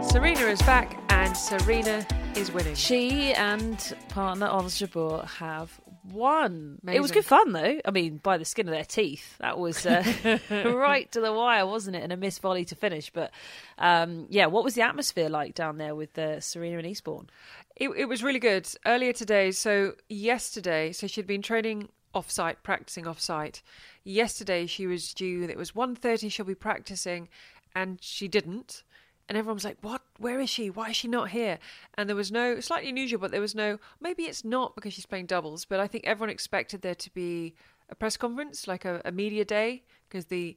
Serena is back and Serena is winning. She and partner Ons Jabeur have won. Amazing. It was good fun, though. I mean, by the skin of their teeth. That was right to the wire, wasn't it? And a missed volley to finish. But what was the atmosphere like down there with Serena and Eastbourne? It was really good. Earlier today, yesterday, she'd been training off-site, practicing off-site. Yesterday she was due, it was 1:30, she'll be practicing, and she didn't. And everyone was like, what? Where is she? Why is she not here? And there was no, slightly unusual, but there was no, maybe it's not because she's playing doubles, but I think everyone expected there to be a press conference, like a media day, because the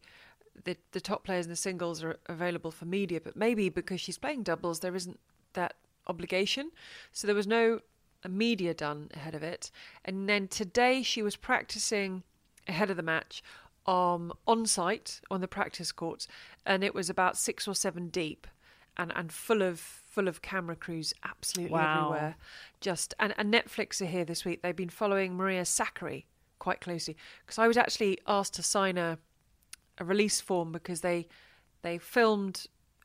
top players in the singles are available for media, but maybe because she's playing doubles, there isn't that obligation. So there was no media done ahead of it. And then today she was practicing ahead of the match on site on the practice courts, and it was about 6 or 7 deep. And full of camera crews absolutely everywhere. And Netflix are here this week. They've been following Maria Sakkari quite closely, because I was actually asked to sign a release form because they filmed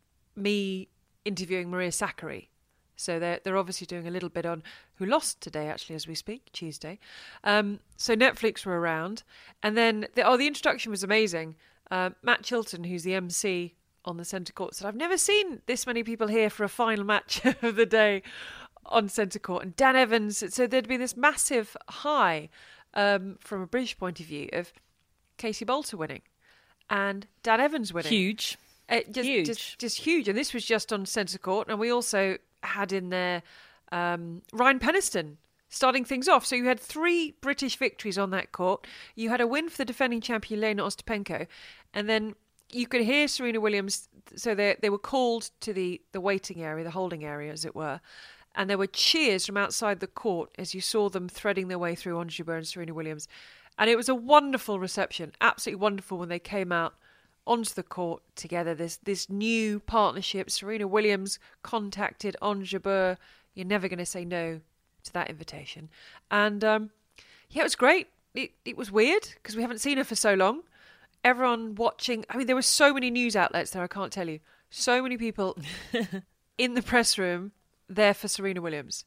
me interviewing Maria Sakkari. So they're obviously doing a little bit on who lost today, actually, as we speak, Tuesday. So Netflix were around. And then, the introduction was amazing. Matt Chilton, who's the MC on the centre court, said, I've never seen this many people here for a final match of the day on centre court. And Dan Evans, so there'd been this massive high from a British point of view of Casey Bolter winning and Dan Evans winning. Huge. Huge. Just huge. And this was just on centre court. And we also had in there Ryan Peniston starting things off. So you had 3 British victories on that court. You had a win for the defending champion Lena Ostapenko, and then you could hear Serena Williams. So they were called to the waiting area, the holding area, as it were, and there were cheers from outside the court as you saw them threading their way through Ons Jabeur and Serena Williams. And it was a wonderful reception, absolutely wonderful, when they came out onto the court together. This new partnership. Serena Williams contacted Ons Jabeur. You're never going to say no to that invitation. And it was great. It was weird because we haven't seen her for so long. Everyone watching. I mean, there were so many news outlets there, I can't tell you. So many people in the press room there for Serena Williams.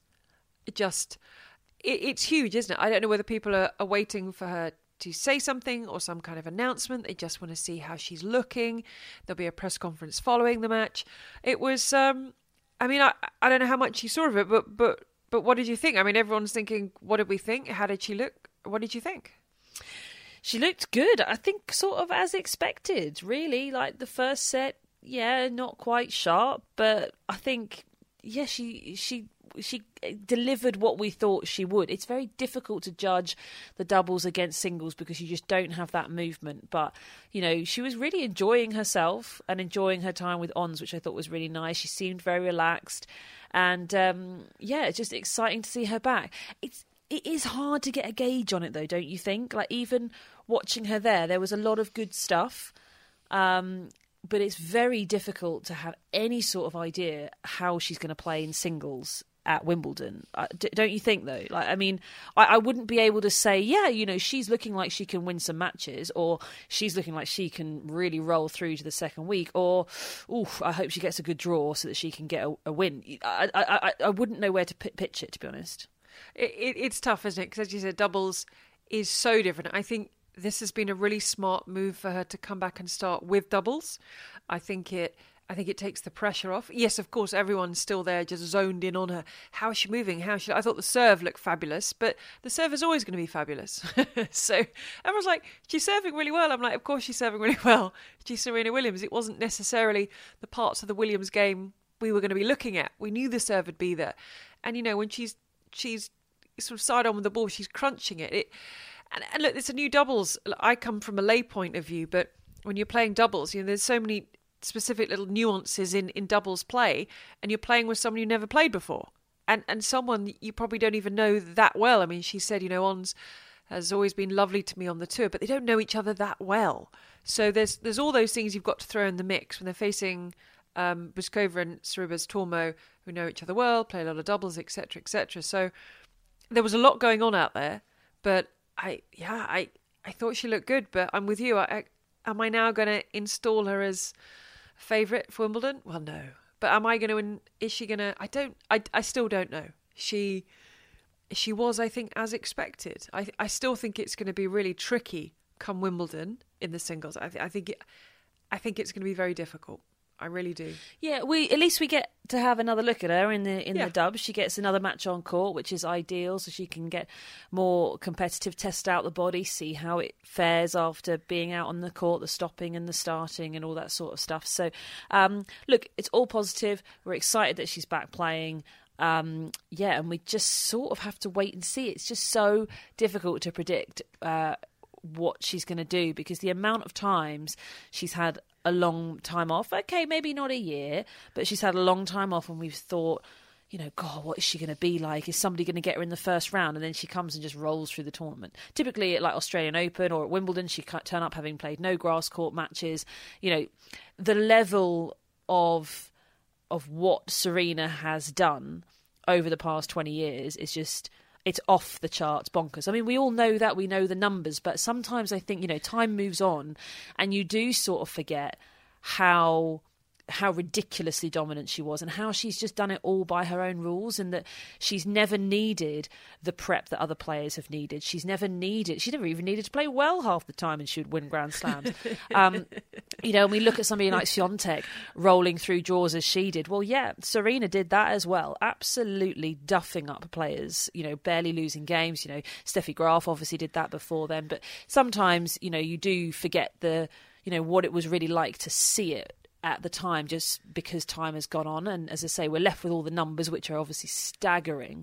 It's huge, isn't it? I don't know whether people are waiting for her to say something or some kind of announcement. They just want to see how she's looking. There'll be a press conference following the match. It was, I don't know how much you saw of it, but what did you think? I mean, everyone's thinking, what did we think? How did she look? What did you think? She looked good. I think sort of as expected, really. Like the first set, not quite sharp, but I think, she delivered what we thought she would. It's very difficult to judge the doubles against singles because you just don't have that movement. But, she was really enjoying herself and enjoying her time with Ons, which I thought was really nice. She seemed very relaxed. And, it's just exciting to see her back. It is hard to get a gauge on it, though, don't you think? Like, even watching her there was a lot of good stuff. But it's very difficult to have any sort of idea how she's going to play in singles at Wimbledon. Don't you think, though? Like, I mean, I wouldn't be able to say, she's looking like she can win some matches, or she's looking like she can really roll through to the second week, or, I hope she gets a good draw so that she can get a win. I wouldn't know where to pitch it, to be honest. It's tough, isn't it? Because as you said, doubles is so different. I think this has been a really smart move for her to come back and start with doubles. I think it takes the pressure off. Yes, of course, everyone's still there, just zoned in on her. How is she moving? I thought the serve looked fabulous, but the serve is always going to be fabulous. So everyone's like, she's serving really well. I'm like, of course she's serving really well. She's Serena Williams. It wasn't necessarily the parts of the Williams game we were going to be looking at. We knew the serve would be there. And, when she's sort of side on with the ball, she's crunching it. And look, it's a new doubles. I come from a lay point of view, but when you're playing doubles, there's so many specific little nuances in doubles play, and you're playing with someone you never played before, and someone you probably don't even know that well. I mean, she said, Ons has always been lovely to me on the tour, but they don't know each other that well. So there's all those things you've got to throw in the mix when they're facing Bouzkova and Sorribes Tormo, who know each other well, play a lot of doubles, etc., etc. So there was a lot going on out there, but I thought she looked good. But I'm with you. Am I now going to install her as favourite for Wimbledon? Well, no. But am I going to? Is she going to? I don't. I still don't know. She was, I think, as expected. I still think it's going to be really tricky come Wimbledon in the singles. I think it's going to be very difficult. I really do. Yeah, at least we get to have another look at her in the dubs. She gets another match on court, which is ideal, so she can get more competitive, test out the body, see how it fares after being out on the court, the stopping and the starting and all that sort of stuff. So, look, it's all positive. We're excited that she's back playing. And we just sort of have to wait and see. It's just so difficult to predict what she's going to do, because the amount of times she's had a long time off, okay, maybe not a year, but she's had a long time off, and we've thought, God, what is she going to be like? Is somebody going to get her in the first round? And then she comes and just rolls through the tournament. Typically at like Australian Open or at Wimbledon, she can't turn up having played no grass court matches. The level of what Serena has done over the past 20 years is just, it's off the charts, bonkers. I mean, we all know that, we know the numbers, but sometimes I think, time moves on and you do sort of forget how ridiculously dominant she was and how she's just done it all by her own rules, and that she's never needed the prep that other players have needed. She never even needed to play well half the time and she would win Grand Slams. And we look at somebody like Swiatek rolling through draws as she did. Well, yeah, Serena did that as well. Absolutely duffing up players, barely losing games. Steffi Graf obviously did that before then. But sometimes, you do forget what it was really like to see it at the time, just because time has gone on, and as I say, we're left with all the numbers, which are obviously staggering.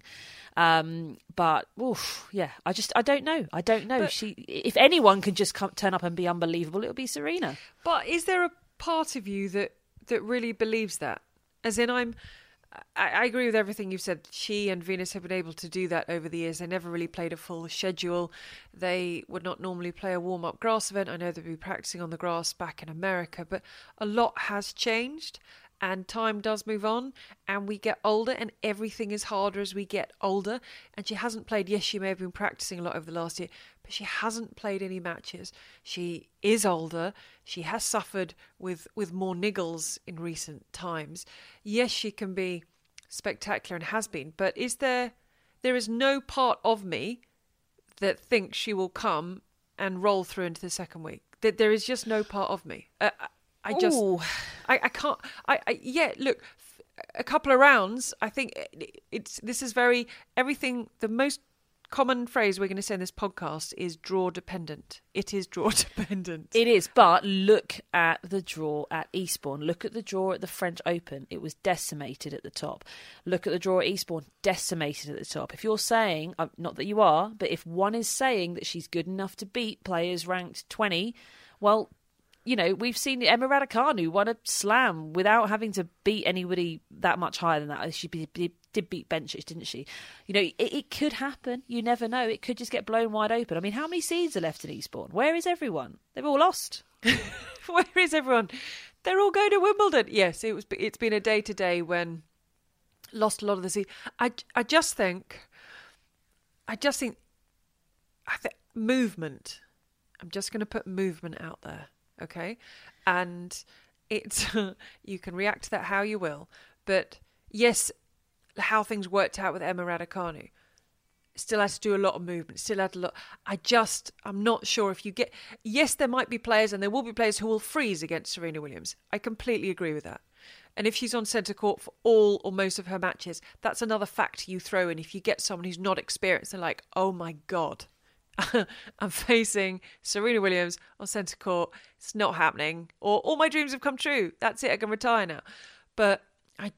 But I don't know. But, if anyone can just turn up and be unbelievable, it'll be Serena. But is there a part of you that really believes that? As in, I agree with everything you've said. She and Venus have been able to do that over the years. They never really played a full schedule. They would not normally play a warm-up grass event. I know they'd be practicing on the grass back in America, but a lot has changed and time does move on and we get older and everything is harder as we get older. And she hasn't played. Yes, she may have been practicing a lot over the last year, but she hasn't played any matches. She is older. She has suffered with more niggles in recent times. Yes, she can be spectacular and has been, but there is no part of me that thinks she will come and roll through into the second week. There is just no part of me. I can't. Look, a couple of rounds. I think this is very everything. The most common phrase we're going to say in this podcast is draw dependent. It is draw dependent. It is, but look at the draw at Eastbourne. Look at the draw at the French Open. It was decimated at the top. Look at the draw at Eastbourne, decimated at the top. If you're saying, not that you are, but if one is saying that she's good enough to beat players ranked 20, well, we've seen Emma Raducanu won a slam without having to beat anybody that much higher than that. She did beat Bencic, didn't she? It could happen. You never know. It could just get blown wide open. I mean, how many seeds are left in Eastbourne? Where is everyone? They've all lost. Where is everyone? They're all going to Wimbledon. Yes, it's been a day-to-day when lost a lot of the seeds. I think movement. I'm just going to put movement out there. Okay, and it's you can react to that how you will, but yes, how things worked out with Emma Raducanu, still had to do a lot of movement, still had a lot. I'm not sure if you get. Yes, there might be players, and there will be players who will freeze against Serena Williams. I completely agree with that. And if she's on centre court for all or most of her matches, that's another factor you throw in. If you get someone who's not experienced, they're like, oh my God. I'm facing Serena Williams on centre court. It's not happening. Or all my dreams have come true. That's it. I can retire now. But I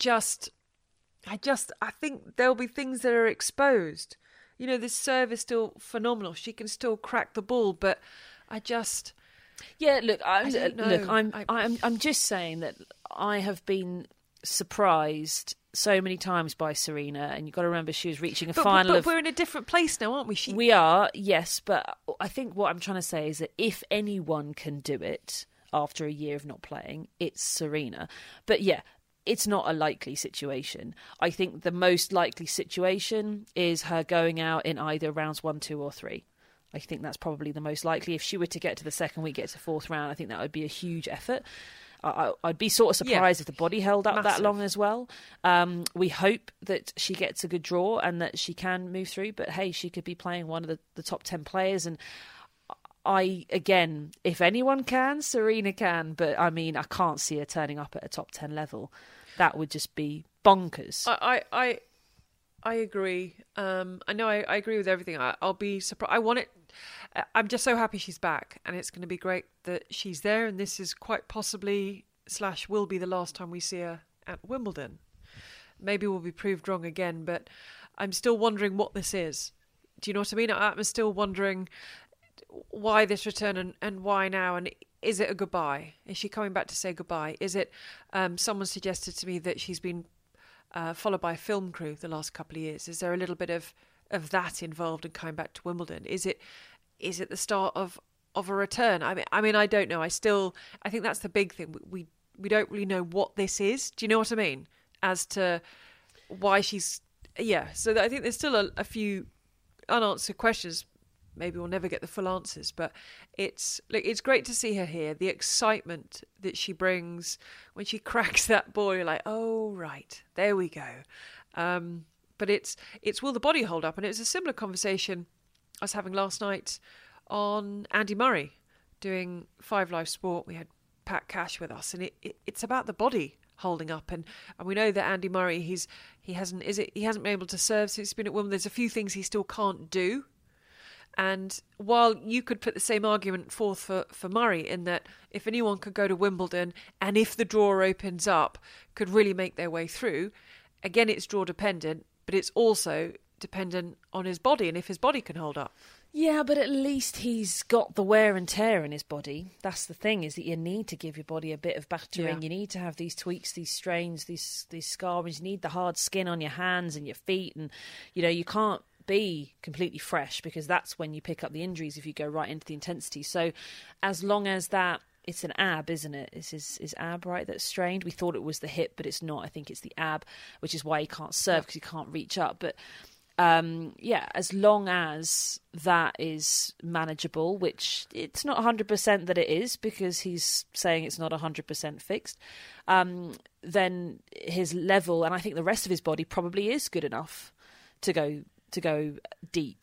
think there'll be things that are exposed. This serve is still phenomenal. She can still crack the ball, but I'm just saying that I have been surprised so many times by Serena, and you've got to remember she was reaching a final. But we're in a different place now, aren't we? We are, yes, but I think what I'm trying to say is that if anyone can do it after a year of not playing, it's Serena. But yeah, it's not a likely situation. I think the most likely situation is her going out in either rounds 1, 2 or 3. I think that's probably the most likely. If she were to get to the second week, get to fourth round, I think that would be a huge effort. I'd be sort of surprised if the body held up that Massive. long as well. We hope that she gets a good draw and that she can move through. But hey, she could be playing one of the top 10 players. And again, if anyone can, Serena can. But I mean, I can't see her turning up at a top 10 level. That would just be bonkers. I agree. I know I agree with everything. I'll be surprised. I'm just so happy she's back, and it's going to be great that she's there. And this is quite possibly / will be the last time we see her at Wimbledon. Maybe we'll be proved wrong again, but I'm still wondering what this is. Do you know what I mean? I'm still wondering why this return and why now, and is it a goodbye? Is she coming back to say goodbye? Is it someone suggested to me that she's been followed by a film crew the last couple of years? Is there a little bit of that involved in coming back to Wimbledon? Is it the start of a return? I mean I don't know. I think that's the big thing. We don't really know what this is. Do you know what I mean? As to why she's so I think there's still a few unanswered questions. Maybe we'll never get the full answers, but it's great to see her here. The excitement that she brings when she cracks that ball, you're like, oh right, there we go. But it's will the body hold up? And it was a similar conversation I was having last night on Andy Murray doing 5 Live Sport. We had Pat Cash with us, and it's about the body holding up. And we know that Andy Murray, he hasn't been able to serve since he's been at Wimbledon. There's a few things he still can't do. And while you could put the same argument forth for Murray, in that if anyone could go to Wimbledon and if the draw opens up, could really make their way through, again, it's draw dependent, but it's also dependent on his body and if his body can hold up. Yeah, but at least he's got the wear and tear in his body. That's the thing, is that you need to give your body a bit of battering. Yeah. You need to have these tweaks, these strains, these scarrings. You need the hard skin on your hands and your feet. And, you can't be completely fresh, because that's when you pick up the injuries if you go right into the intensity. So as long as that, it's an ab, isn't it? Is ab, right, that's strained? We thought it was the hip, but it's not. I think it's the ab, which is why he can't serve, because he can't reach up. But as long as that is manageable, which it's not 100% that it is, because he's saying it's not 100% fixed, then his level, and I think the rest of his body probably is good enough to go deep.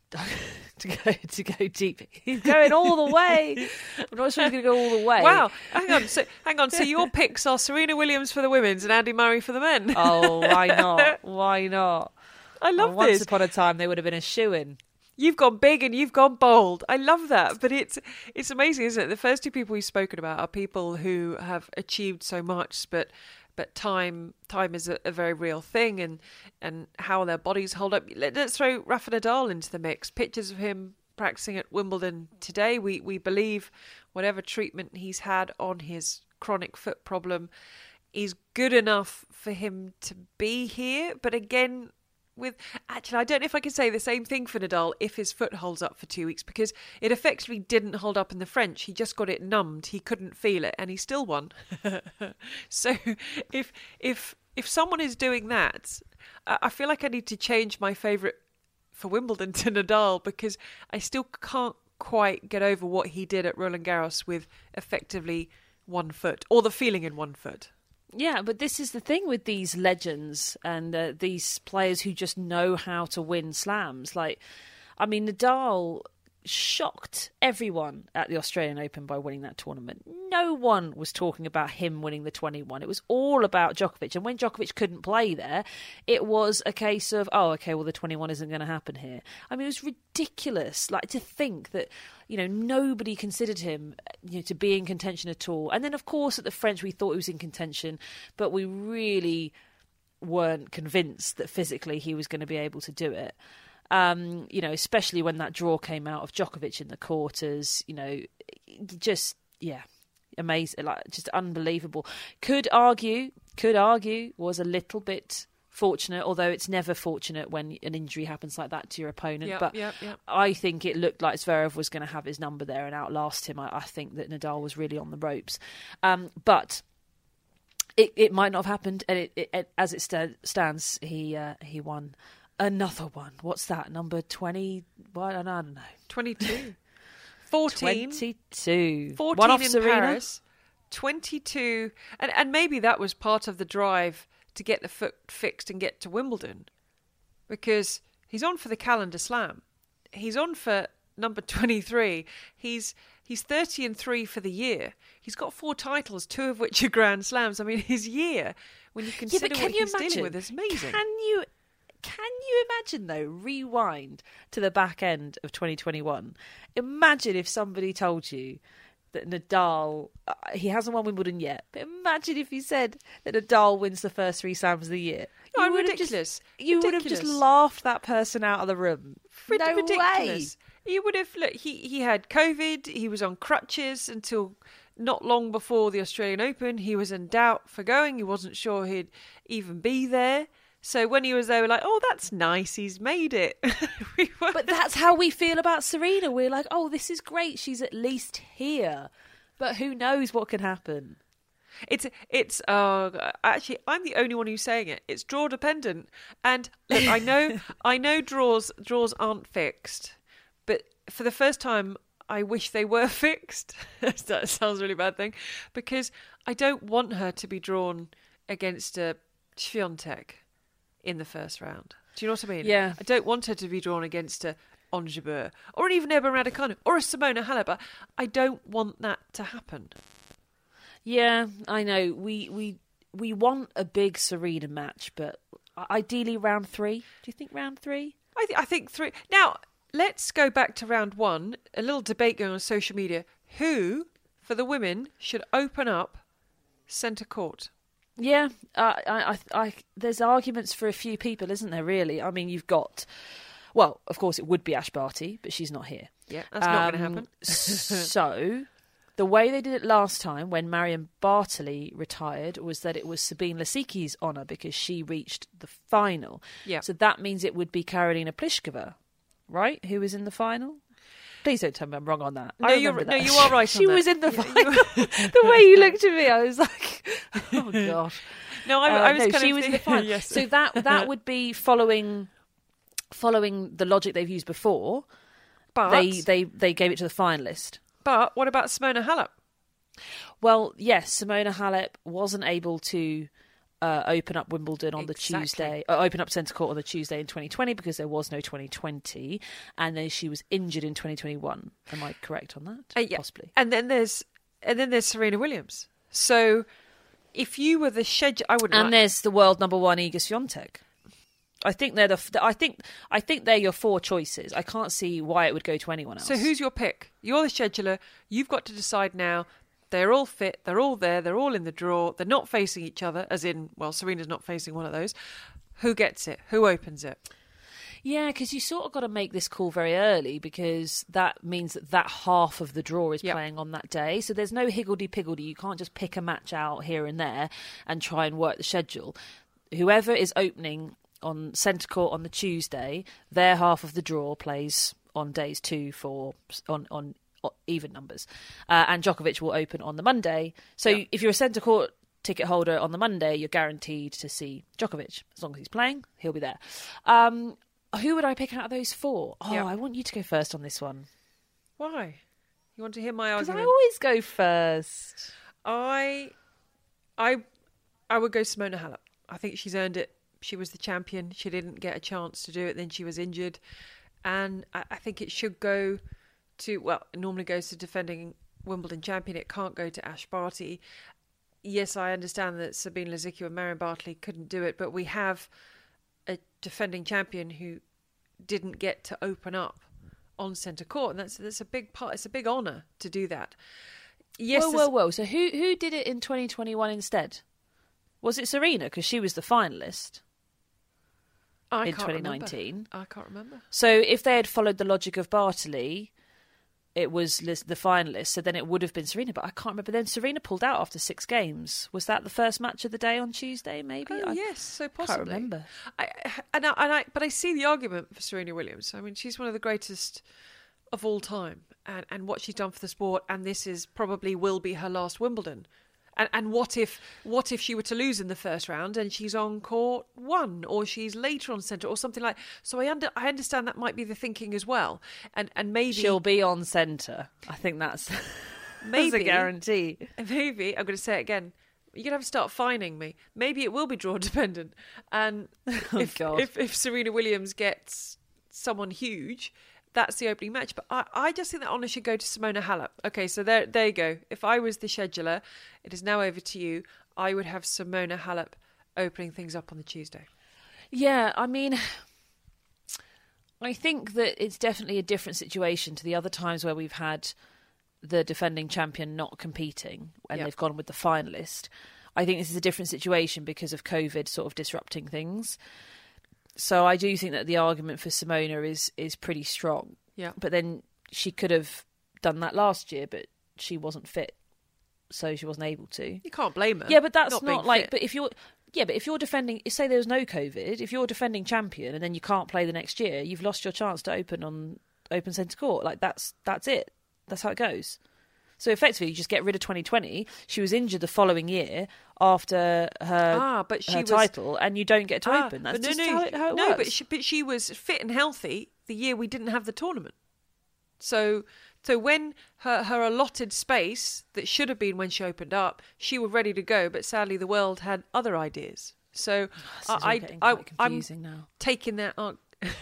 to go deep. He's going all the way. I'm not sure he's going to go all the way. Wow. Hang on. So your picks are Serena Williams for the women's and Andy Murray for the men. Oh, why not? Why not? I love this. Once upon a time, they would have been a shoo-in. You've gone big and you've gone bold. I love that. But it's amazing, isn't it? The first two people we've spoken about are people who have achieved so much, but time is a very real thing, and how their bodies hold up. Let's throw Rafa Nadal into the mix. Pictures of him practicing at Wimbledon today. We believe whatever treatment he's had on his chronic foot problem is good enough for him to be here. But again, I don't know if I can say the same thing for Nadal if his foot holds up for 2 weeks, because it effectively didn't hold up in the French. He just got it numbed. He couldn't feel it, and he still won. So if someone is doing that, I feel like I need to change my favourite for Wimbledon to Nadal, because I still can't quite get over what he did at Roland Garros with effectively one foot, or the feeling in one foot. Yeah, but this is the thing with these legends and these players who just know how to win slams. Nadal shocked everyone at the Australian Open by winning that tournament. No one was talking about him winning the 21. It was all about Djokovic. And when Djokovic couldn't play there, it was a case of, the 21 isn't going to happen here. It was ridiculous, to think that, nobody considered him, to be in contention at all. And then, of course, at the French, we thought he was in contention, but we really weren't convinced that physically he was going to be able to do it. Especially when that draw came out of Djokovic in the quarters, amazing, just unbelievable. Could argue was a little bit fortunate, although it's never fortunate when an injury happens like that to your opponent. Yep. I think it looked like Zverev was going to have his number there and outlast him. I think that Nadal was really on the ropes. But it might not have happened, and it as it stands, he won. Another one. What's that? Number 20? Well, I don't know. 22. 14. 22. 14 one off in Serena. Paris. 22, and maybe that was part of the drive to get the foot fixed and get to Wimbledon, because he's on for the calendar slam. He's on for number 23. He's 30-3 for the year. He's got 4 titles, 2 of which are Grand Slams. I mean, his year, when you consider what he's dealing with, is amazing. Can you imagine, though, rewind to the back end of 2021? Imagine if somebody told you that Nadal, he hasn't won Wimbledon yet, but imagine if he said that Nadal wins the first 3 slams of the year. Oh, ridiculous. You would have just laughed that person out of the room. No Ridiculous. way. You would have, look, he had COVID, he was on crutches until not long before the Australian Open. He was in doubt for going, he wasn't sure he'd even be there. So when he was there, we're like, oh, that's nice, he's made it. But that's how we feel about Serena. We're like, oh, this is great, she's at least here. But who knows what can happen? It's actually, I'm the only one who's saying it. It's draw dependent. And look, I know draws aren't fixed, but for the first time, I wish they were fixed. That sounds a really bad thing, because I don't want her to be drawn against a Swiatek in the first round. Do you know what I mean? Yeah. I don't want her to be drawn against a Ons Jabeur or even Emma Raducanu or a Simona Halep. I don't want that to happen. Yeah, I know. We want a big Serena match, but ideally round 3. Do you think round 3? I think 3. Now, let's go back to round 1. A little debate going on social media. Who, for the women, should open up centre court? Yeah, there's arguments for a few people, isn't there, really? I mean, you've got... Well, of course, it would be Ash Barty, but she's not here. Yeah, that's not going to happen. So, the way they did it last time, when Marion Bartley retired, was that it was Sabine Lisicki's honour because she reached the final. Yeah. So that means it would be Karolina Pliskova, right, who was in the final? Please don't tell me I'm wrong on that. No, you are right. She was in the final. The way you looked at me, I was like, oh god. No, I was. No, she was in the final. Yes. So that would be following the logic they've used before. But they gave it to the finalist. But what about Simona Halep? Well, yes, Simona Halep wasn't able to open up Wimbledon on the Tuesday, open up centre court on the Tuesday in 2020 because there was no 2020, and then she was injured in 2021. Am I correct on that? Yeah. Possibly. And then there's Serena Williams. So if you were the schedule, I wouldn't. And there's the world number 1 Iga Swiatek. I think they're I think they're your 4 choices. I can't see why it would go to anyone else. So who's your pick? You're the scheduler. You've got to decide now. They're all fit. They're all there. They're all in the draw. They're not facing each other, as in, well, Serena's not facing one of those. Who gets it? Who opens it? Yeah, because you sort of got to make this call very early because that means that half of the draw is playing on that day. So there's no higgledy-piggledy. You can't just pick a match out here and there and try and work the schedule. Whoever is opening on centre court on the Tuesday, their half of the draw plays on days 2, 4, on even numbers. And Djokovic will open on the Monday. So if you're a centre court ticket holder on the Monday, you're guaranteed to see Djokovic. As long as he's playing, he'll be there. Who would I pick out of those 4? Oh, I want you to go first on this one. Why? You want to hear my Because argument? I always go first. I would go Simona Halep. I think she's earned it. She was the champion. She didn't get a chance to do it. Then she was injured. And I think it should go to, well, it normally goes to defending Wimbledon champion. It can't go to Ash Barty. Yes, I understand that Sabine Lisicki and Marion Bartley couldn't do it, but we have a defending champion who didn't get to open up on centre court, and that's a big part. It's a big honour to do that. Yes. Whoa. So who did it in 2021 instead? Was it Serena? Because she was the finalist in 2019. I can't remember. So if they had followed the logic of Bartley, it was the finalist, so then it would have been Serena, but I can't remember. Then Serena pulled out after 6 games. Was that the first match of the day on Tuesday, maybe? Yes, so possibly. I can't remember. But I see the argument for Serena Williams. I mean, she's one of the greatest of all time, and what she's done for the sport, and this is probably will be her last Wimbledon. And what if she were to lose in the first round and she's on court 1 or she's later on centre or something like? So I understand that might be the thinking as well, and maybe she'll be on centre. I think that's That's a guarantee. Maybe, I'm going to say it again, you're going to have to start fining me. Maybe it will be draw dependent. And if Serena Williams gets someone huge, that's the opening match. But I just think that honour should go to Simona Halep. Okay, so there you go. If I was the scheduler, it is now over to you. I would have Simona Halep opening things up on the Tuesday. Yeah, I mean, I think that it's definitely a different situation to the other times where we've had the defending champion not competing and they've gone with the finalist. I think this is a different situation because of COVID sort of disrupting things. So I do think that the argument for Simona is pretty strong. Yeah. But then she could have done that last year, but she wasn't fit, so she wasn't able to. You can't blame her. Yeah, but that's not like. Fit. But if you're defending, say there was no COVID, if you're defending champion and then you can't play the next year, you've lost your chance to open centre court. Like that's it. That's how it goes. So effectively, you just get rid of 2020. She was injured the following year after her title, and you don't get to open. That's just how it works. No, but she was fit and healthy the year we didn't have the tournament. So when her allotted space that should have been when she opened up, she was ready to go. But sadly, the world had other ideas. So I'm now. Taking that on.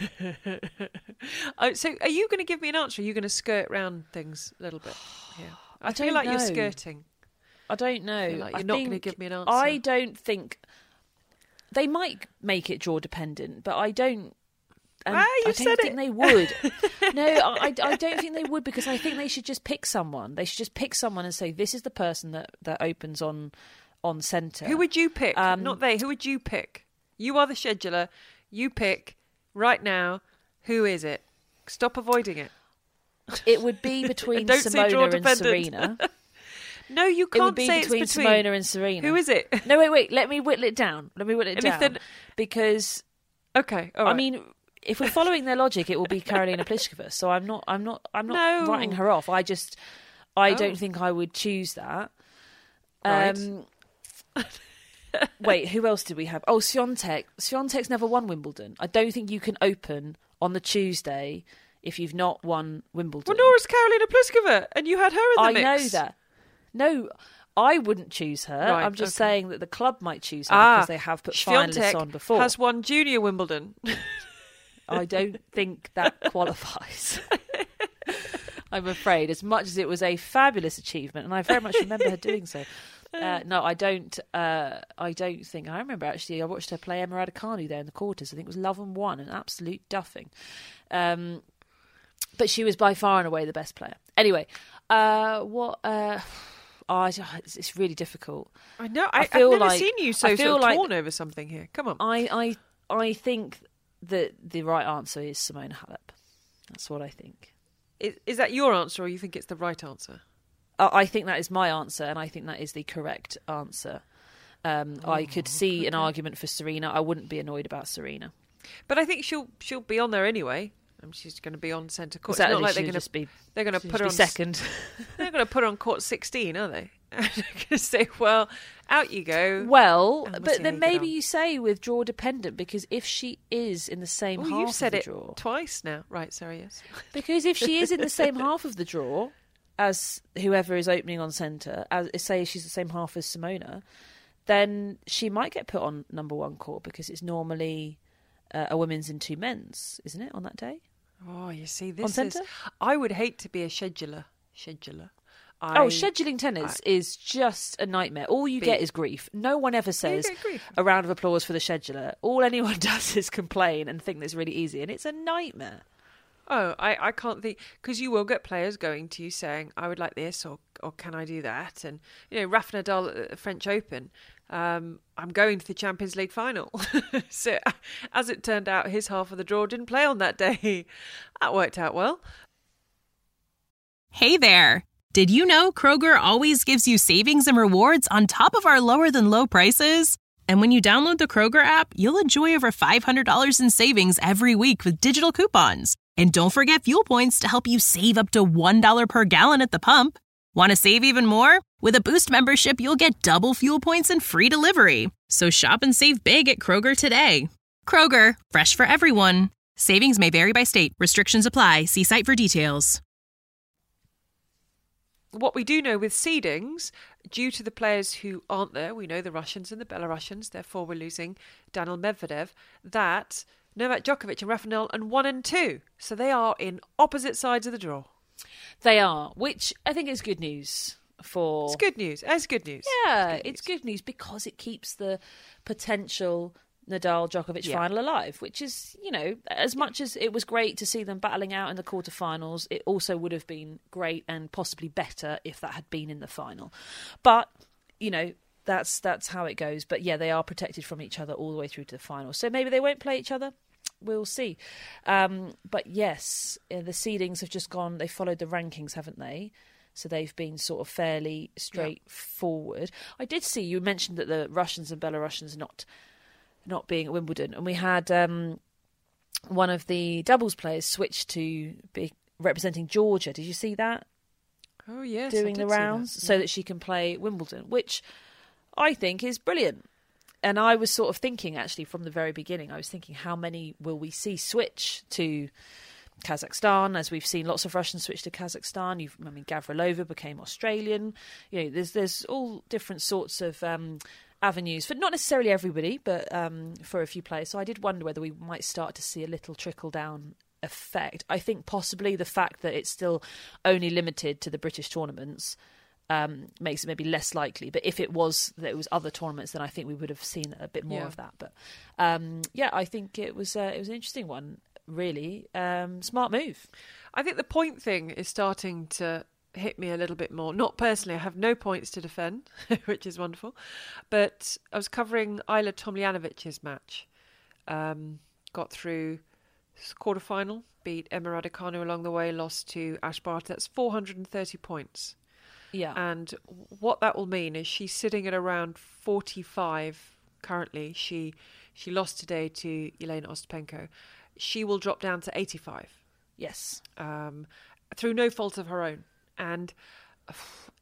So are you going to give me an answer? Are you going to skirt round things a little bit? Yeah. I feel like you're skirting. I don't know. I feel like you're not going to give me an answer. I don't think they might make it draw dependent, but I don't. And I don't think they would. No, I don't think they would, because I think they should just pick someone. They should just pick someone and say, this is the person that opens on centre. Who would you pick? Not they. Who would you pick? You are the scheduler. You pick right now. Who is it? Stop avoiding it. It would be between Simona and Serena. No, you can't. It would be say between it's between Simona and Serena. Who is it? No, wait. Let me whittle it down. Because okay, all right. I mean, if we're following their logic, it will be Karolina Pliskova. So I'm not writing her off. I don't think I would choose that. Right. Wait, who else did we have? Oh, Swiatek. Swiatek's never won Wimbledon. I don't think you can open on the Tuesday if you've not won Wimbledon. Well, nor is Karolina Pliskova, and you had her in the mix. I know that. No, I wouldn't choose her. Right, I'm just saying that the club might choose her because they have put finalists on before. Has won Junior Wimbledon. I don't think that qualifies. I'm afraid, as much as it was a fabulous achievement, and I very much remember her doing so. No, I don't. I don't think. I remember actually. I watched her play Emma Raducanu there in the quarters. I think it was love and one, an absolute duffing. But she was by far and away the best player. Anyway, it's really difficult. I know. I've never seen you so torn over something here. Come on. I think that the right answer is Simona Halep. That's what I think. Is that your answer, or you think it's the right answer? I think that is my answer, and I think that is the correct answer. I could see an argument for Serena. I wouldn't be annoyed about Serena. But I think she'll be on there anyway. She's going to be on centre court. Exactly. It's not like they're going to put her on second. They're going to put her on court 16, are they? They're going to say, "Well, out you go." Well, but then maybe you say with draw dependent, because if she is in the same half you've said of the it draw twice now, right? Sorry, yes. Because if she is in the same half of the draw as whoever is opening on centre, as say she's the same half as Simona, then she might get put on number one court, because it's normally a women's and two men's, isn't it, on that day? Oh, you see, this is... I would hate to be a scheduler. Scheduling tennis is just a nightmare. All you get is grief. No one ever says a round of applause for the scheduler. All anyone does is complain and think that's really easy, and it's a nightmare. Oh, I can't think, because you will get players going to you saying, I would like this, or can I do that? And, Rafa Nadal at the French Open, I'm going to the Champions League final. So, as it turned out, his half of the draw didn't play on that day. That worked out well. Hey there. Did you know Kroger always gives you savings and rewards on top of our lower than low prices? And when you download the Kroger app, you'll enjoy over $500 in savings every week with digital coupons. And don't forget fuel points to help you save up to $1 per gallon at the pump. Want to save even more? With a Boost membership, you'll get double fuel points and free delivery. So shop and save big at Kroger today. Kroger, fresh for everyone. Savings may vary by state. Restrictions apply. See site for details. what we do know with seedings, due to the players who aren't there, we know the Russians and the Belarusians, therefore we're losing Daniil Medvedev, that Novak Djokovic and Rafa Nadal are 1 and 2. So they are in opposite sides of the draw. They are, which I think is good news for... It's good news. It's good news. Yeah, it's good news because it keeps the potential Nadal-Djokovic final alive, which is, as much as it was great to see them battling out in the quarterfinals, it also would have been great and possibly better if that had been in the final. But, that's how it goes. But yeah, they are protected from each other all the way through to the final. So maybe they won't play each other. We'll see. But yes, the seedings have just gone, they followed the rankings, haven't they? So they've been sort of fairly straightforward. I did see, you mentioned that the Russians and Belarusians not being at Wimbledon, and we had one of the doubles players switch to be representing Georgia. Did you see that? Oh yes, doing the rounds so that she can play Wimbledon, which I think is brilliant. And I was sort of thinking, actually, from the very beginning, I was thinking, how many will we see switch to Kazakhstan, as we've seen lots of Russians switch to Kazakhstan. Gavrilova became Australian. There's all different sorts of avenues for not necessarily everybody, but for a few players. So I did wonder whether we might start to see a little trickle down effect. I think possibly the fact that it's still only limited to the British tournaments makes it maybe less likely. But if it was other tournaments, then I think we would have seen a bit more of that. But I think it was an interesting one. Really smart move. I think the point thing is starting to hit me a little bit more. Not personally, I have no points to defend, which is wonderful. But I was covering Ayla Tomljanovic's match. Got through quarterfinal, beat Emma Raducanu along the way, lost to Ash Barty. That's 430 points. Yeah. And what that will mean is she's sitting at around 45 currently. She lost today to Elena Ostapenko. She will drop down to 85. Yes. Through no fault of her own. And I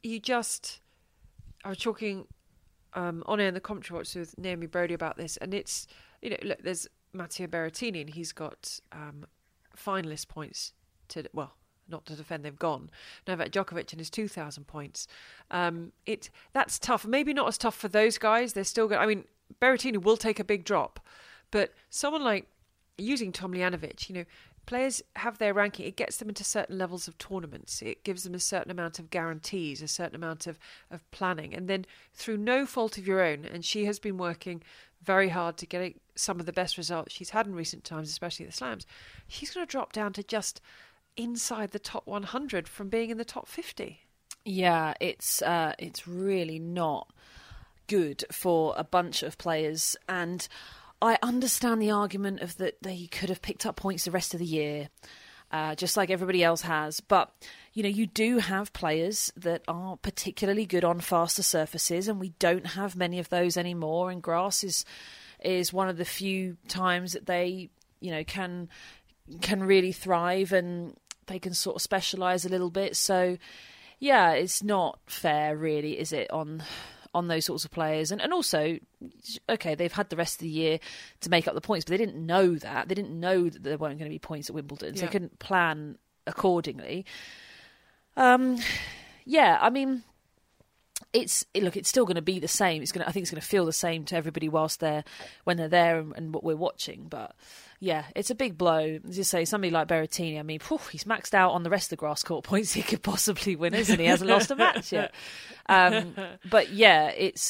was talking on air in the commentary box with Naomi Brody about this, and it's, look, there's Matteo Berrettini, and he's got finalist points not to defend, they've gone. Novak Djokovic and his 2,000 points. That's tough. Maybe not as tough for those guys. They're still going. Berrettini will take a big drop, but someone like using Tomljanovic, players have their ranking. It gets them into certain levels of tournaments. It gives them a certain amount of guarantees, a certain amount of planning. And then through no fault of your own, and she has been working very hard to get some of the best results she's had in recent times, especially the slams, she's going to drop down to just inside the top 100 from being in the top 50. Yeah, it's really not good for a bunch of players. And I understand the argument of that they could have picked up points the rest of the year, just like everybody else has. But, you do have players that are particularly good on faster surfaces, and we don't have many of those anymore. And grass is one of the few times that they, can really thrive, and they can sort of specialise a little bit. So, yeah, it's not fair, really, is it, on those sorts of players. And also, okay, they've had the rest of the year to make up the points, but they didn't know that. They didn't know that there weren't going to be points at Wimbledon, so they couldn't plan accordingly. It's still going to be the same. I think it's going to feel the same to everybody when they're there and what we're watching. But yeah, it's a big blow. As you say, somebody like Berrettini, he's maxed out on the rest of the grass court points he could possibly win, isn't he? He hasn't lost a match yet. But yeah, it's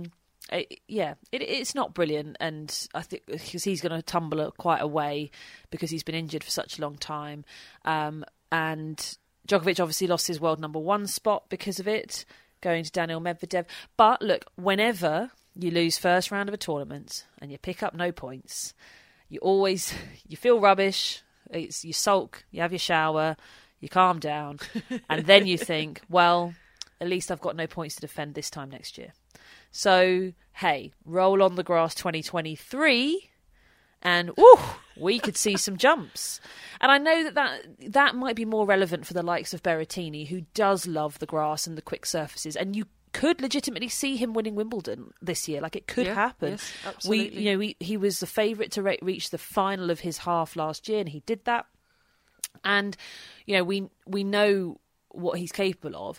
not brilliant, and I think because he's going to tumble quite a way because he's been injured for such a long time, and Djokovic obviously lost his world number one spot because of it, going to Daniil Medvedev. But look, whenever you lose first round of a tournament and you pick up no points, you feel rubbish, you sulk, you have your shower, you calm down, and then you think, well, at least I've got no points to defend this time next year. So, hey, roll on the grass 2023, and we could see some jumps. And I know that might be more relevant for the likes of Berrettini, who does love the grass and the quick surfaces, and you could legitimately see him winning Wimbledon this year. Like, it could happen. Yes, absolutely. He was the favourite to reach the final of his half last year, and he did that. And we know what he's capable of.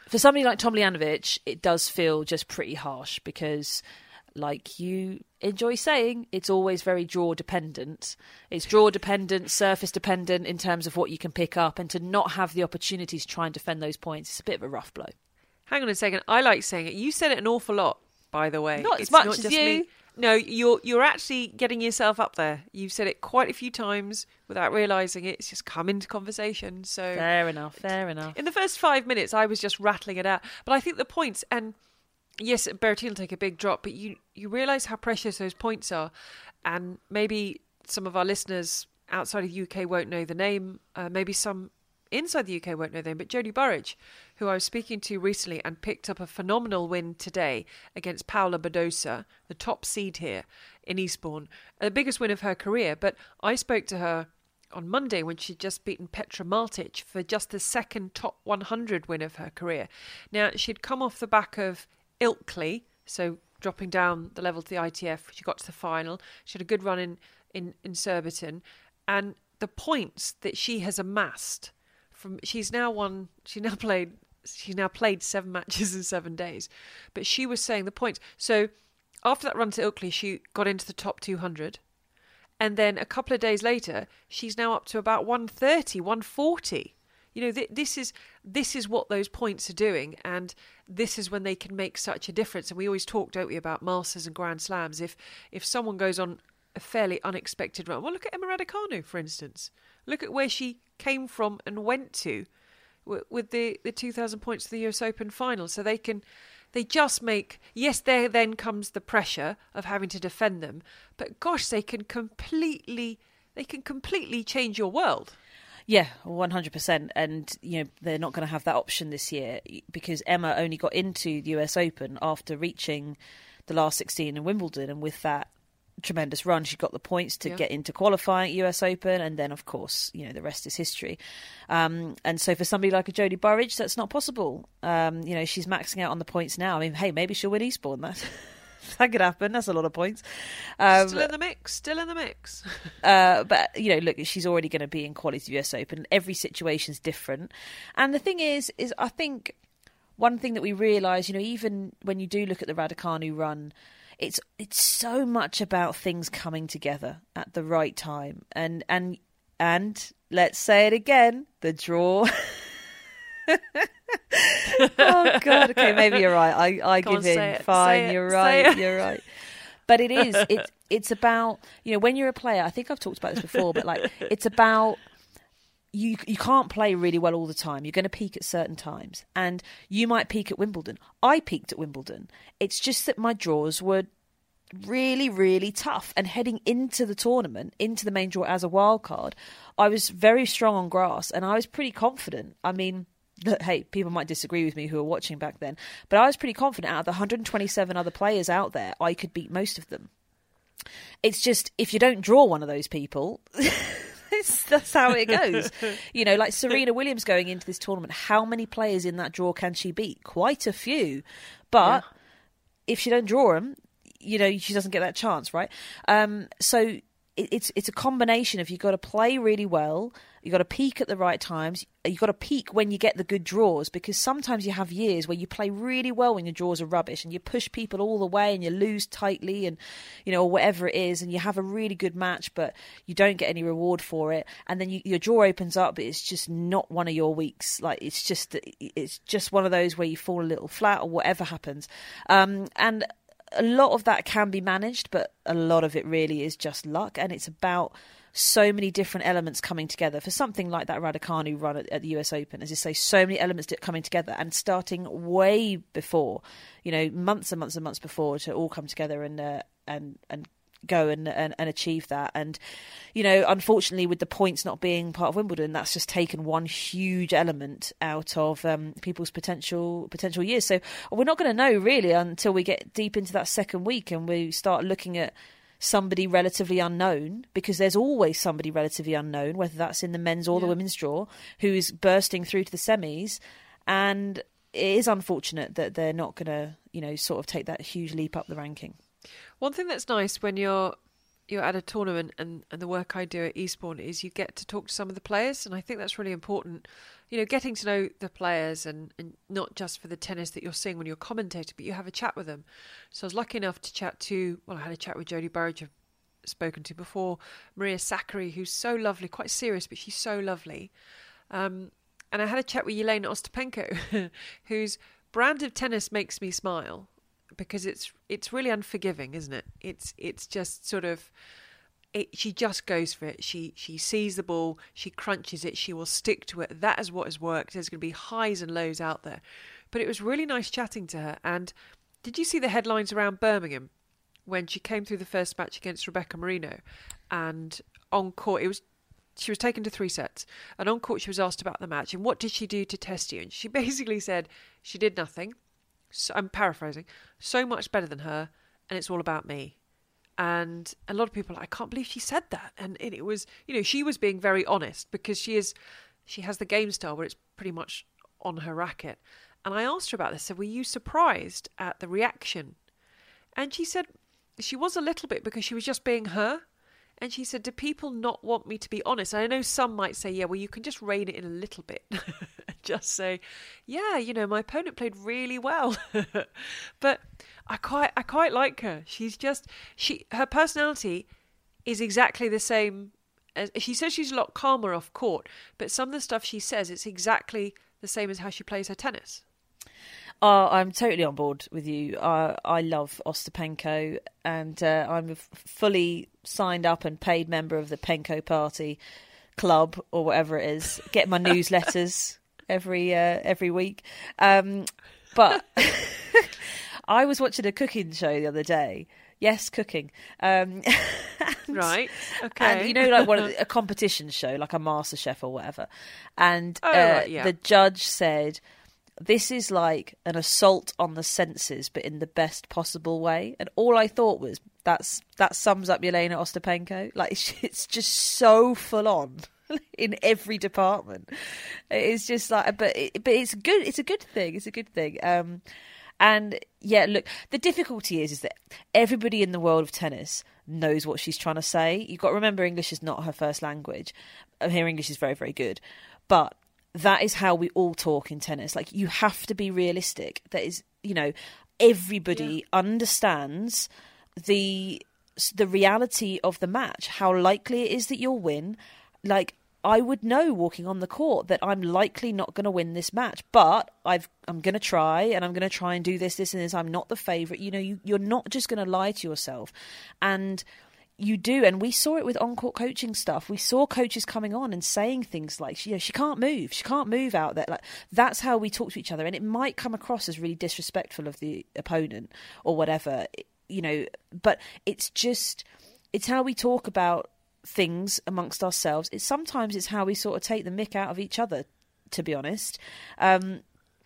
For somebody like Tomljanovic, it does feel just pretty harsh because, like you enjoy saying, it's always very draw dependent. It's draw dependent, surface dependent in terms of what you can pick up, and to not have the opportunity to try and defend those points, it's a bit of a rough blow. Hang on a second. I like saying it. You said it an awful lot, by the way. Not as much as you. Me. No, you're actually getting yourself up there. You've said it quite a few times without realising it. It's just come into conversation. So Fair enough. In the first 5 minutes, I was just rattling it out. But I think the points, and yes, Berrettini will take a big drop, but you realise how precious those points are. And maybe some of our listeners outside of the UK won't know the name. Maybe some inside the UK won't know them, but Jodie Burrage, who I was speaking to recently and picked up a phenomenal win today against Paula Badosa, the top seed here in Eastbourne, the biggest win of her career. But I spoke to her on Monday when she'd just beaten Petra Martic for just the second top 100 win of her career. Now, she'd come off the back of Ilkley, so dropping down the level to the ITF. She got to the final. She had a good run in Surbiton. And the points that she has amassed she's now played 7 matches in 7 days, but she was saying the points. So after that run to Ilkley, she got into the top 200, and then a couple of days later, she's now up to about 130, 140. You know, this is what those points are doing, and this is when they can make such a difference. And we always talk, don't we, about Masters and Grand Slams. If someone goes on a fairly unexpected run, well, look at Emma Raducanu, for instance. Look at where she came from and went to with the 2,000 points to the US Open final. So they just make, yes, there then comes the pressure of having to defend them, but gosh, they can completely change your world. Yeah, 100%. And, you know, they're not going to have that option this year because Emma only got into the US Open after reaching the last 16 in Wimbledon, and with that tremendous run, she got the points to get into qualifying at US Open, and then of course, you know, the rest is history. And so for somebody like a Jodie Burrage, that's not possible. You know, she's maxing out on the points now. I mean, hey, maybe she'll win Eastbourne. That could happen. That's a lot of points. Still in the mix. But, you know, look, she's already going to be in quality US Open. Every situation's different. And the thing is I think one thing that we realise, you know, even when you do look at the Raducanu run, it's so much about things coming together at the right time, and let's say it again, the draw. Oh God, okay, maybe you're right. I give in. Fine, you're right. But it's about, you know, when you're a player. I think I've talked about this before, but like it's about. You can't play really well all the time. You're going to peak at certain times. And you might peak at Wimbledon. I peaked at Wimbledon. It's just that my draws were really, really tough. And heading into the tournament, into the main draw as a wild card, I was very strong on grass and I was pretty confident. I mean, hey, people might disagree with me who are watching back then, but I was pretty confident out of the 127 other players out there, I could beat most of them. It's just, if you don't draw one of those people... That's how it goes. You know, like Serena Williams going into this tournament, how many players in that draw can she beat? Quite a few. But if she don't draw them, you know, she doesn't get that chance, right? So it's a combination of you've got to play really well, you've got to peak at the right times, you've got to peak when you get the good draws, because sometimes you have years where you play really well when your draws are rubbish and you push people all the way and you lose tightly and, you know, or whatever it is, and you have a really good match but you don't get any reward for it, and then your draw opens up but it's just not one of your weeks. Like it's just one of those where you fall a little flat or whatever happens. And a lot of that can be managed, but a lot of it really is just luck, and it's about so many different elements coming together. For something like that Raducanu run at the US Open, as you say, so many elements coming together and starting way before, you know, months and months and months before, to all come together and go and achieve that. And, you know, unfortunately with the points not being part of Wimbledon, that's just taken one huge element out of people's potential years. So we're not going to know really until we get deep into that second week and we start looking at somebody relatively unknown, because there's always somebody relatively unknown, whether that's in the men's or the women's draw, who's bursting through to the semis. And it is unfortunate that they're not going to, you know, sort of take that huge leap up the ranking. One thing that's nice when you're you're at a tournament, and the work I do at Eastbourne is you get to talk to some of the players, and I think that's really important. Getting to know the players, and not just for the tennis that you're seeing when you're commentating, but you have a chat with them. So I was lucky enough to I had a chat with Jodie Burrage, I've spoken to before, Maria Sakkari, who's so lovely, quite serious, but she's so lovely. And I had a chat with Jelena Ostapenko, whose brand of tennis makes me smile, because it's really unforgiving, isn't it? It's just sort of... she just goes for it. She sees the ball, she crunches it, she will stick to it. That is what has worked. There's going to be highs and lows out there. But it was really nice chatting to her. And did you see the headlines around Birmingham when she came through the first match against Rebecca Marino? And on court, she was taken to 3 sets. And on court, she was asked about the match. And what did she do to test you? And she basically said she did nothing. So, I'm paraphrasing. So much better than her. And it's all about me. And a lot of people are like, I can't believe she said that. And it was, she was being very honest, because she has the game style where it's pretty much on her racket. And I asked her about this. I said, were you surprised at the reaction? And she said she was a little bit, because she was just being her. And she said, do people not want me to be honest? And I know some might say, yeah, well, you can just rein it in a little bit. Just say, yeah, my opponent played really well. But I quite like her. Her personality is exactly the same as... She says she's a lot calmer off court, but some of the stuff she says, it's exactly the same as how she plays her tennis. I'm totally on board with you. I love Ostapenko, and I'm a fully signed up and paid member of the Penko Party Club, or whatever it is. Get my newsletters every week. But I was watching a cooking show the other day. Yes, cooking. Right. Okay. And like a competition show, like a MasterChef or whatever. And right, yeah. The judge said, this is like an assault on the senses, but in the best possible way. And all I thought was, that sums up Jelena Ostapenko. Like, it's just so full on in every department. It's just like, but it's good. It's a good thing. It's a good thing. And yeah, look, the difficulty is that everybody in the world of tennis knows what she's trying to say. You've got to remember, English is not her first language. Her English is very, very good, but that is how we all talk in tennis. Like, you have to be realistic. That is, everybody understands the reality of the match, how likely it is that you'll win. Like, I would know walking on the court that I'm likely not going to win this match, but I'm going to try, and I'm going to try and do this, and this. I'm not the favourite. You're not just going to lie to yourself. And you do, and we saw it with on-court coaching stuff. We saw coaches coming on and saying things like, she can't move. She can't move out there. Like, that's how we talk to each other, and it might come across as really disrespectful of the opponent or whatever, but it's how we talk about things amongst ourselves. Sometimes it's how we sort of take the mick out of each other, to be honest. And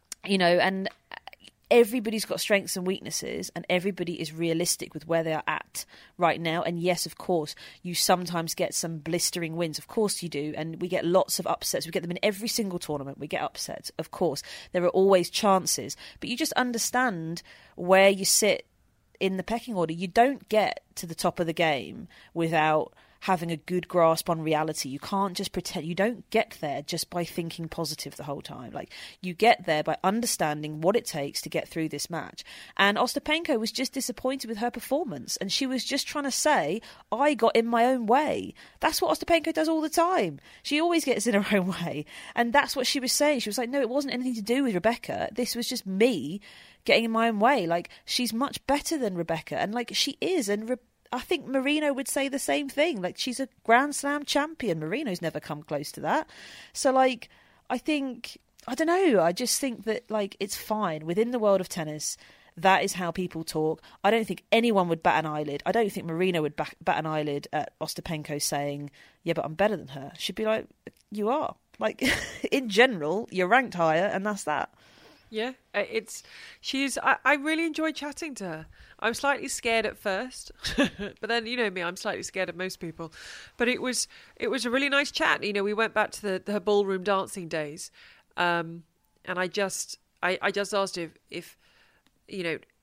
everybody's got strengths and weaknesses, and everybody is realistic with where they are at right now. And yes, of course, you sometimes get some blistering wins. Of course you do. And we get lots of upsets. We get them in every single tournament. We get upsets. Of course, there are always chances, but you just understand where you sit in the pecking order. You don't get to the top of the game without having a good grasp on reality. You can't just pretend. You don't get there just by thinking positive the whole time. Like, you get there by understanding what it takes to get through this match. And Ostapenko was just disappointed with her performance, and she was just trying to say, I got in my own way. That's what Ostapenko does all the time. She always gets in her own way, and that's what she was saying. She was like, no, it wasn't anything to do with Rebecca. This was just me getting in my own way. Like, she's much better than Rebecca, and like, she is, and I think Marino would say the same thing. Like, she's a Grand Slam champion. Marino's never come close to that. So, like, I don't know. I just think that, like, it's fine. Within the world of tennis, that is how people talk. I don't think anyone would bat an eyelid. I don't think Marino would bat an eyelid at Ostapenko saying, yeah, but I'm better than her. She'd be like, you are. Like, in general, you're ranked higher, and that's that. Yeah, I really enjoyed chatting to her. I was slightly scared at first, but then, you know me, I'm slightly scared of most people. But it was a really nice chat. We went back to her ballroom dancing days, and I just asked her if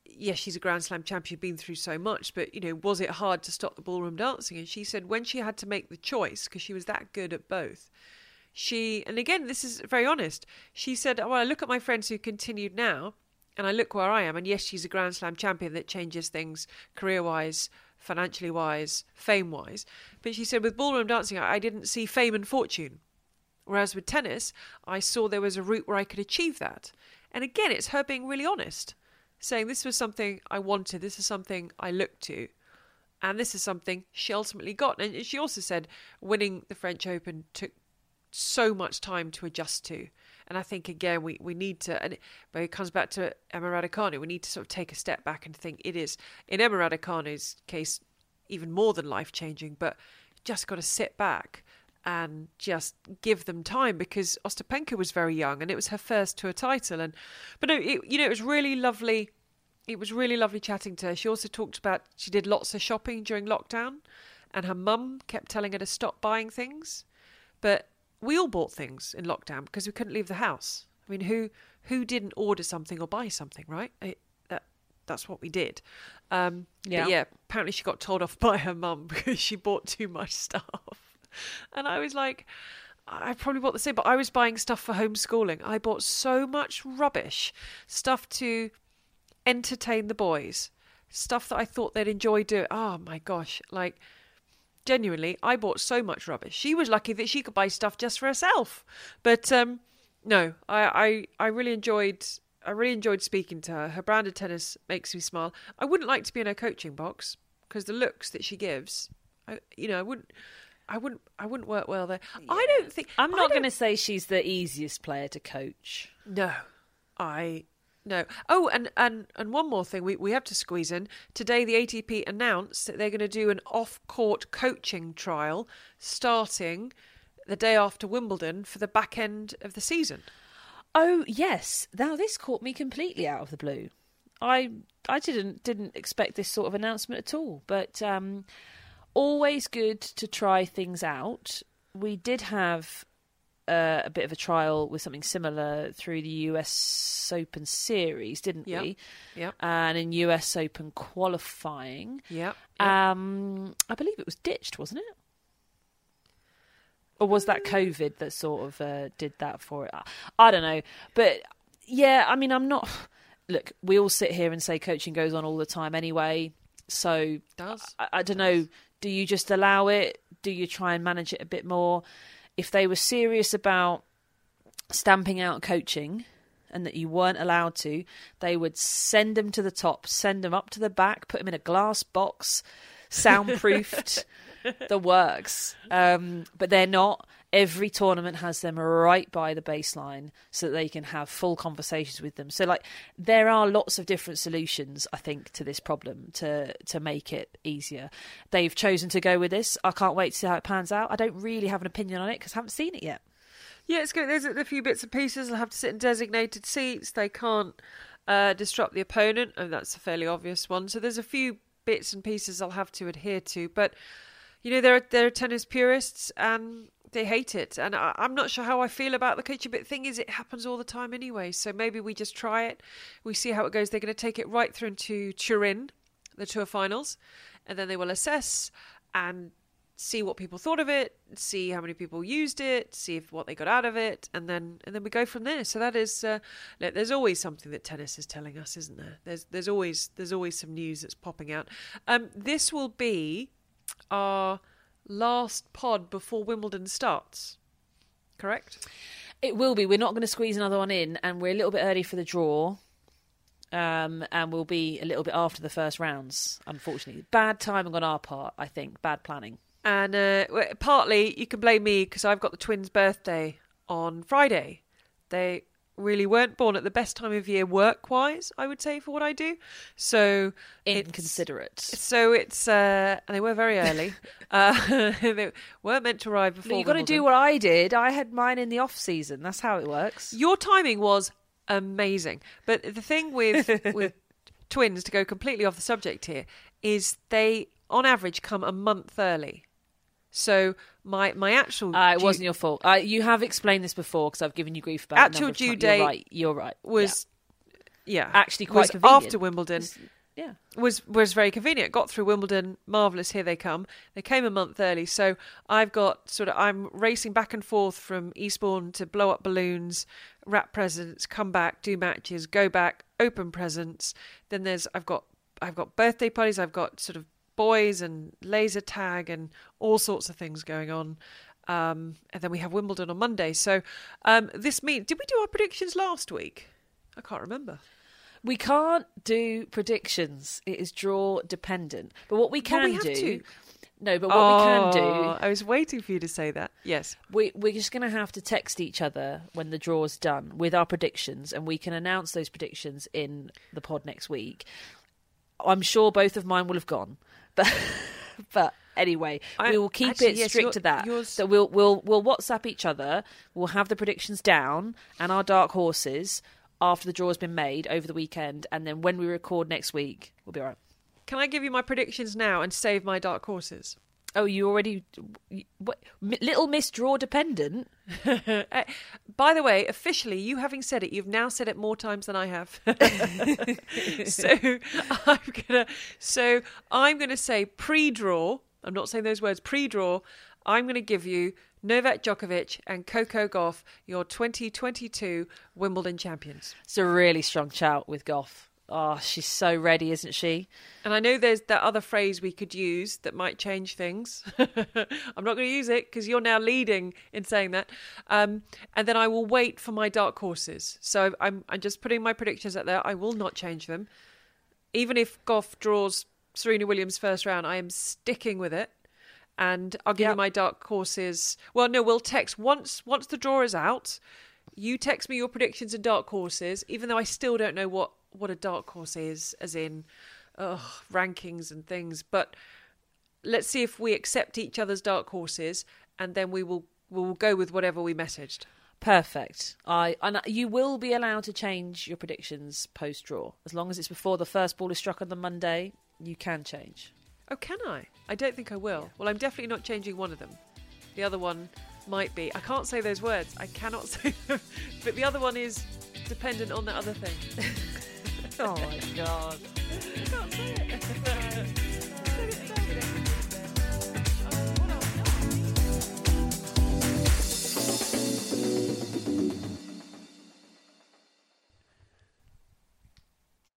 yes, she's a Grand Slam champion, been through so much, but, you know, was it hard to stop the ballroom dancing? And she said when she had to make the choice, because she was that good at both, and again, this is very honest, she said, well, I look at my friends who continued now, and I look where I am, and yes, she's a Grand Slam champion that changes things career-wise, financially wise, fame wise. But she said with ballroom dancing, I didn't see fame and fortune. Whereas with tennis, I saw there was a route where I could achieve that. And again, it's her being really honest, saying this was something I wanted, this is something I looked to, and this is something she ultimately got. And she also said winning the French Open took so much time to adjust to. And I think, again, we need to, but it comes back to Emma Raducanu, we need to sort of take a step back and think it is, in Emma Raducanu's case, even more than life-changing, but just got to sit back and just give them time, because Ostapenko was very young and it was her first tour title. But no, it was really lovely. It was really lovely chatting to her. She also talked about, she did lots of shopping during lockdown, and her mum kept telling her to stop buying things. But we all bought things in lockdown because we couldn't leave the house. I mean, who didn't order something or buy something, right? That's what we did. But yeah, apparently she got told off by her mum because she bought too much stuff. And I was like, I probably bought the same, but I was buying stuff for homeschooling. I bought so much rubbish, stuff to entertain the boys, stuff that I thought they'd enjoy doing. Oh my gosh, like, genuinely, I bought so much rubbish. She was lucky that she could buy stuff just for herself. But no, I really enjoyed speaking to her. Her brand of tennis makes me smile. I wouldn't like to be in her coaching box because the looks that she gives, I wouldn't work well there. Yeah. I don't think. I'm not going to say she's the easiest player to coach. No. Oh, and one more thing we have to squeeze in. Today, the ATP announced that they're going to do an off-court coaching trial starting the day after Wimbledon for the back end of the season. Oh, yes. Now, this caught me completely out of the blue. I didn't expect this sort of announcement at all, but always good to try things out. We did have a bit of a trial with something similar through the US Open series, didn't we? Yeah. And in US Open qualifying. Yeah. I believe it was ditched, wasn't it? Or was that COVID that sort of did that for it? I don't know. But yeah, I mean, I'm not... Look, we all sit here and say coaching goes on all the time anyway. So it does. I don't know. Do you just allow it? Do you try and manage it a bit more? If they were serious about stamping out coaching and that you weren't allowed to, they would send them to the top, send them up to the back, put them in a glass box, soundproofed, the works. But they're not. Every tournament has them right by the baseline so that they can have full conversations with them. So, like, there are lots of different solutions, I think, to this problem to make it easier. They've chosen to go with this. I can't wait to see how it pans out. I don't really have an opinion on it because I haven't seen it yet. Yeah, it's good. There's a few bits and pieces. They'll have to sit in designated seats. They can't disrupt the opponent, and that's a fairly obvious one. So there's a few bits and pieces I'll have to adhere to. But, you know, there are tennis purists and they hate it. And I'm not sure how I feel about the coaching, but the thing is, it happens all the time anyway. So maybe we just try it. We see how it goes. They're going to take it right through into Turin, the tour finals, and then they will assess and see what people thought of it, see how many people used it, see what they got out of it, and then we go from there. So that is, there's always something that tennis is telling us, isn't there? There's always some news that's popping out. This will be our last pod before Wimbledon starts, correct? It will be. We're not going to squeeze another one in, and we're a little bit early for the draw. And we'll be a little bit after the first rounds, unfortunately. Bad timing on our part, I think. Bad planning. And partly you can blame me because I've got the twins' birthday on Friday. They really weren't born at the best time of year work-wise, I would say, for what I do. So inconsiderate. And they were very early. They weren't meant to arrive before. You've got to do what I did. I had mine in the off-season. That's how it works. Your timing was amazing. But the thing with twins, to go completely off the subject here, is they, on average, come a month early. So my actual... it wasn't your fault. You have explained this before because I've given you grief about it. Actual due date... You're right. Was actually quite was convenient. after Wimbledon. Yeah. Was very convenient. Got through Wimbledon, marvellous, here they come. They came a month early, so I'm racing back and forth from Eastbourne to blow up balloons, wrap presents, come back, do matches, go back, open presents. Then I've got birthday parties, I've got sort of boys and laser tag and all sorts of things going on. And then we have Wimbledon on Monday. So this means, did we do our predictions last week? I can't remember. We can't do predictions. It is draw dependent. But what we can do... No, but what we can do... I was waiting for you to say that. Yes. We're just going to have to text each other when the draw's done with our predictions, and we can announce those predictions in the pod next week. I'm sure both of mine will have gone. But anyway, we will keep it strict to that. So we'll WhatsApp each other. We'll have the predictions down and our dark horses after the draw has been made over the weekend, and then when we record next week, we'll be all right. Can I give you my predictions now and save my dark horses? Oh, you already... What, Little Miss Draw dependent? By the way, officially, you having said it, you've now said it more times than I have. So I'm gonna say pre-draw. I'm not saying those words. Pre-draw. I'm going to give you Novak Djokovic and Coco Gauff, your 2022 Wimbledon champions. It's a really strong shout with Gauff. Oh, she's so ready, isn't she? And I know there's that other phrase we could use that might change things. I'm not going to use it because you're now leading in saying that. And then I will wait for my dark horses. So I'm just putting my predictions out there. I will not change them. Even if Gauff draws Serena Williams first round, I am sticking with it. And I'll give you my dark horses. Well, no, we'll text once the draw is out. You text me your predictions and dark horses, even though I still don't know what a dark horse is, as in rankings and things. But let's see if we accept each other's dark horses, and then we will go with whatever we messaged. Perfect. And you will be allowed to change your predictions post-draw. As long as it's before the first ball is struck on the Monday, you can change. Oh, can I? I don't think I will. Yeah. Well, I'm definitely not changing one of them. The other one might be. I can't say those words. I cannot say them. But the other one is dependent on the other thing. Oh, my God. I can't say it.